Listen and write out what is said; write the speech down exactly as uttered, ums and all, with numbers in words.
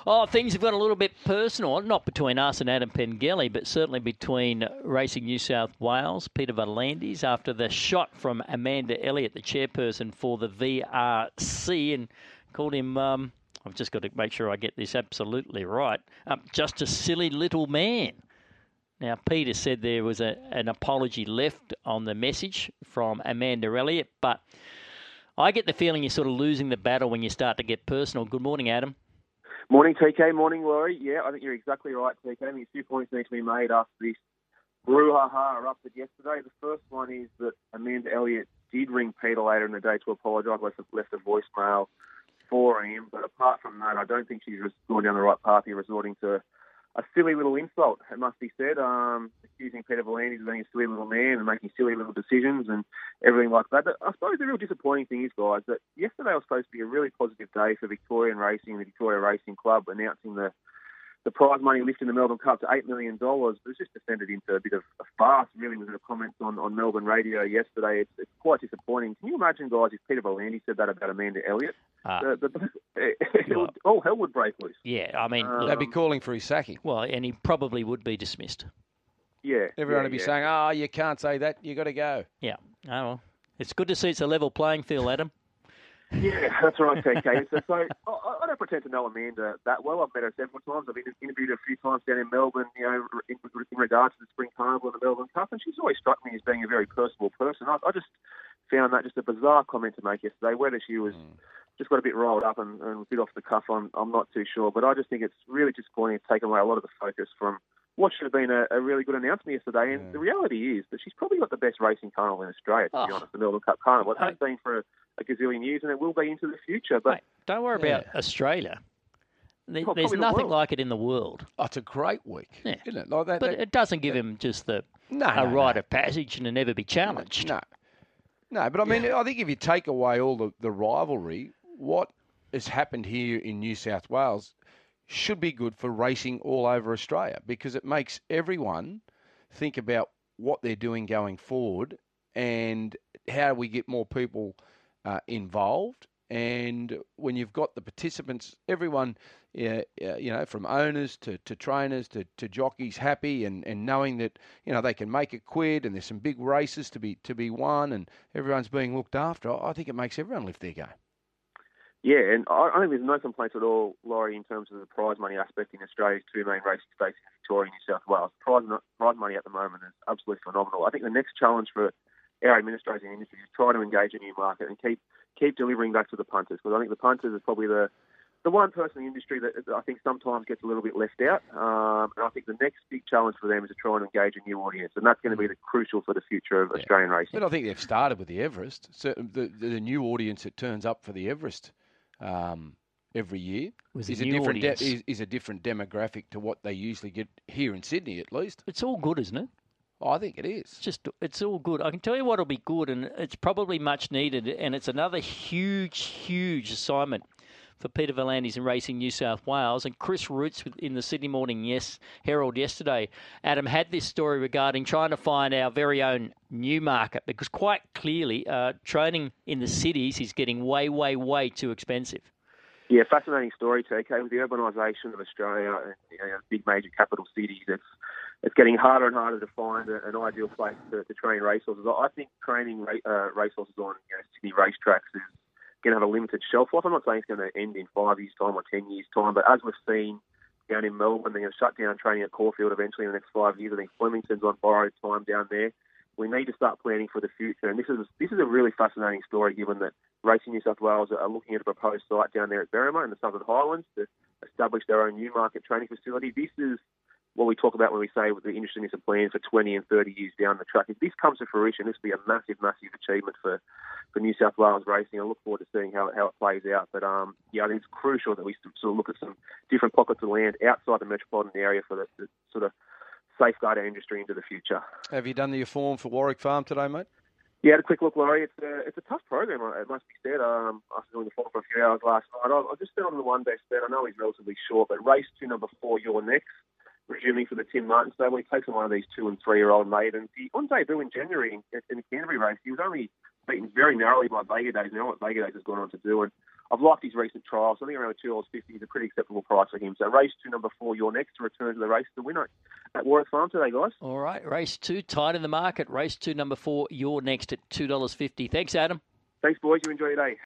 Oh, things have got a little bit personal, not between us and Adam Pengelly, but certainly between Racing New South Wales, Peter V'landys, after the shot from Amanda Elliott, the chairperson for the V R C, and called him, um, I've just got to make sure I get this absolutely right, um, just a silly little man. Now, Peter said there was a, an apology left on the message from Amanda Elliott, but I get the feeling you're sort of losing the battle when you start to get personal. Good morning, Adam. Morning, T K. Morning, Laurie. Yeah, I think you're exactly right, T K. I think two points need to be made after this brouhaha erupted yesterday. The first one is that Amanda Elliott did ring Peter later in the day to apologise, left, left a voicemail for him. But apart from that, I don't think she's going down the right path here, resorting to a silly little insult, it must be said, um, accusing Peter V'landys of being a silly little man and making silly little decisions and everything like that. But I suppose the real disappointing thing is, guys, that yesterday was supposed to be a really positive day for Victorian racing and the Victoria Racing Club, announcing the the prize money lifting the Melbourne Cup to eight million dollars. But it's just descended into a bit of a farce, really, with the comments on, on Melbourne radio yesterday. It's, it's quite disappointing. Can you imagine, guys, if Peter V'landys said that about Amanda Elliott? Uh, the, the, it would, all hell would break loose. Yeah, I mean... Um, they'd be calling for his sacking. Well, and he probably would be dismissed. Yeah. Everyone yeah, would be yeah. saying, oh, you can't say that, you got to go. Yeah. Oh, well. It's good to see it's a level playing field, Adam. Yeah, that's right, T K. So, so I, I don't pretend to know Amanda that well. I've met her several times. I've been interviewed her a few times down in Melbourne, you know, in, in regards to the Spring Carnival and the Melbourne Cup, and she's always struck me as being a very personable person. I, I just found that just a bizarre comment to make yesterday. Whether she was mm. just got a bit rolled up and, and a bit off the cuff, I'm, I'm not too sure. But I just think it's really disappointing. It's taken away a lot of the focus from what should have been a, a really good announcement yesterday. And yeah. the reality is that she's probably got the best racing carnival in Australia, to oh. be honest, the Melbourne Cup Carnival. It has been for a, a gazillion years, and it will be into the future. But Mate, don't worry yeah. about Australia. There, oh, there's the nothing world. like it in the world. Oh, it's a great week, yeah. isn't it? Like that, but that, it doesn't give that, him just the no, a no, rite no. of passage and to never be challenged. No, no. But I mean, yeah. I think if you take away all the, the rivalry, what has happened here in New South Wales should be good for racing all over Australia, because it makes everyone think about what they're doing going forward and how we get more people uh, involved. And when you've got the participants, everyone, uh, you know, from owners to, to trainers to, to jockeys happy and, and knowing that, you know, they can make a quid and there's some big races to be to be won and everyone's being looked after, I think it makes everyone lift their game. Yeah, and I, I think there's no complaints at all, Laurie, in terms of the prize money aspect in Australia's two main racing states in Victoria and New South Wales. Prize, prize money at the moment is absolutely phenomenal. I think the next challenge for our administrators in the industry is try to engage a new market and keep keep delivering back to the punters, because I think the punters is probably the the one person in the industry that I think sometimes gets a little bit left out. Um, and I think the next big challenge for them is to try and engage a new audience, and that's going to be the crucial for the future of yeah. Australian racing. But I think they've started with the Everest. So the, the, the new audience that turns up for the Everest Um, every year Was is a a different de- is, is a different demographic to what they usually get here in Sydney, at least. It's all good, isn't it? Oh, I think it is. It's just it's all good. I can tell you what'll be good, and it's probably much needed, and it's another huge, huge assignment for Peter V'landys in Racing New South Wales. And Chris Roots in the Sydney Morning yes Herald yesterday, Adam, had this story regarding trying to find our very own new market, because quite clearly uh, training in the cities is getting way, way, way too expensive. Yeah, fascinating story, T K. With the urbanisation of Australia and you know, big major capital cities, it's it's getting harder and harder to find a, an ideal place to, to train racehorses. I think training uh, racehorses on you know, Sydney racetracks is going to have a limited shelf life. I'm not saying it's going to end in five years' time or ten years' time, but as we've seen down in Melbourne, they're going to shut down training at Caulfield eventually in the next five years. I think Flemington's on borrowed time down there. We need to start planning for the future, and this is this is a really fascinating story, given that Racing New South Wales are looking at a proposed site down there at Berrima in the Southern Highlands to establish their own new market training facility. This is what we talk about when we say the industry needs a plan for twenty and thirty years down the track. If this comes to fruition, this will be a massive, massive achievement for, for New South Wales racing. I look forward to seeing how, how it plays out. But um, yeah, I think it's crucial that we sort of look at some different pockets of land outside the metropolitan area for the, the sort of safeguard our industry into the future. Have you done the form for Warwick Farm today, mate? Yeah, had a quick look, Laurie. It's a, it's a tough program, it must be said. Um, after doing the form for a few hours last night, I, I just found on the one best bet. I know he's relatively short, but race two, number four, Your Next, resuming for the Tim Martin stable. He takes on one of these two and three-year-old maidens. He, on debut in January in, in the Canterbury race, he was only beaten very narrowly by Vega Days. Now what Vega Days has gone on to do, and I've liked his recent trials. I think around two dollars fifty is a pretty acceptable price for him. So race two, number four, You're Next, to return to the race to winner at Warwick Farm today, guys. All right, race two, tight in the market. Race two, number four, You're Next at two dollars fifty. Thanks, Adam. Thanks, boys. You enjoy your day.